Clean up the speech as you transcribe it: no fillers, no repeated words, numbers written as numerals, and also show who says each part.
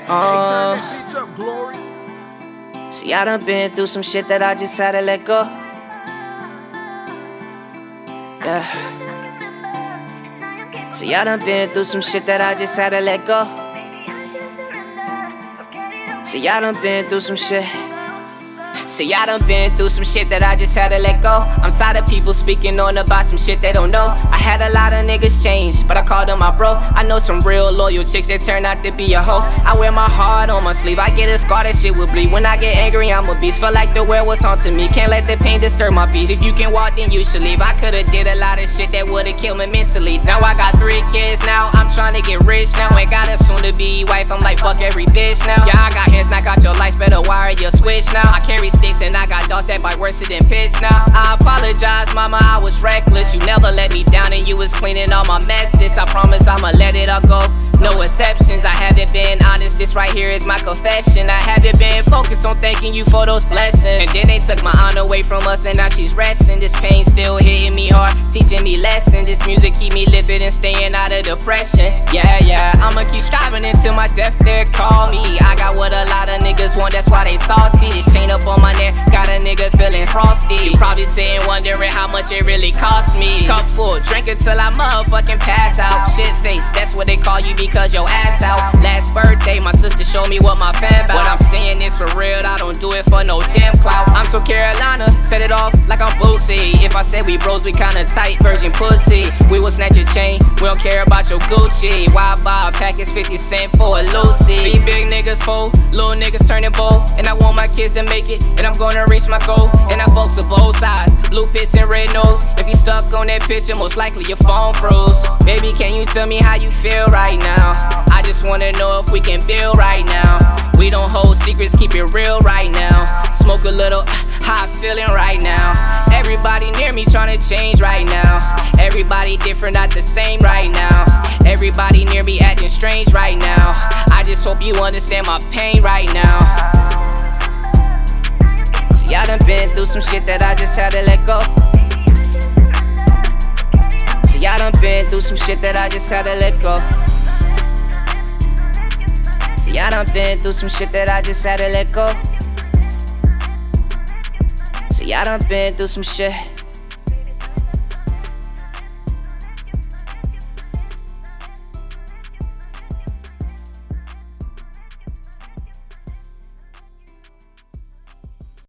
Speaker 1: Turn that bitch up, Glory.
Speaker 2: See, I done been through some shit that I just had to let go. Yeah. See, I done been through some shit that I just had to let go. See, I done been through some shit. See, I done been through some shit that I just had to let go. I'm tired of people speaking on about some shit they don't know. I had a lot of niggas change, but I called them my bro. I know some real loyal chicks that turn out to be a hoe. I wear my heart on my sleeve, I get a scar, that shit will bleed. When I get angry, I'm a beast, feel like the world was haunting me. Can't let the pain disturb my peace. If you can walk, then you should leave. I could've did a lot of shit that would've killed me mentally. Now I got 3 kids now, I'm trying to get rich now. Ain't got a soon-to-be wife, I'm like fuck every bitch now. Yeah, I got hands, knock out your lights, better wire your switch now. I carry sticks and I got dogs that bite worse than pits now. I apologize, mama, I was reckless. You never let me down and you was cleaning all my messes. I promise I'ma let it all go, no exceptions. I haven't been honest, this right here is my confession. I haven't been focused on thanking you for those blessings. And then they took my honor away from us and now she's resting. This pain still hitting me hard, teaching me lessons. This music keep me living and staying out of depression. Yeah, I'ma keep striving until my death they call me. I got what a lot of niggas want, that's why they salty. This chain up on my neck got a nigga feeling frosty. You probably sitting wondering how much it really cost me. Cup full, drink until I motherfucking pass out. Shit face, that's what they call you because your ass out. Last birthday, my sister showed me what my fan about. What I'm saying is for real, I don't do it for no damn clout. I'm so Carolina, set it off like I'm Boosie. If I say we bros, we kinda tight, virgin pussy. We will snatch your chain, we don't care about your Gucci. Why buy a package 50 cents for a Lucy? See big niggas fold, little niggas turning bold. And I want my kids to make it, and I'm gonna reach my goal. And I folks of both sides, blue pits and red nose. If you stuck on that picture, most likely your phone froze. Baby, can you tell me how you feel right now? I just wanna know if we can build right now. We don't hold secrets, keep it real right now. Smoke a little, how I feeling right now. Everybody near me trying to change right now. Everybody different, not the same right now. Everybody near me acting strange right now. I just hope you understand my pain right now. See, I done been through some shit that I just had to let go. See, I done been through some shit that I just had to let go. See, I done been through some shit that I just had to let go. See, I done been through some shit.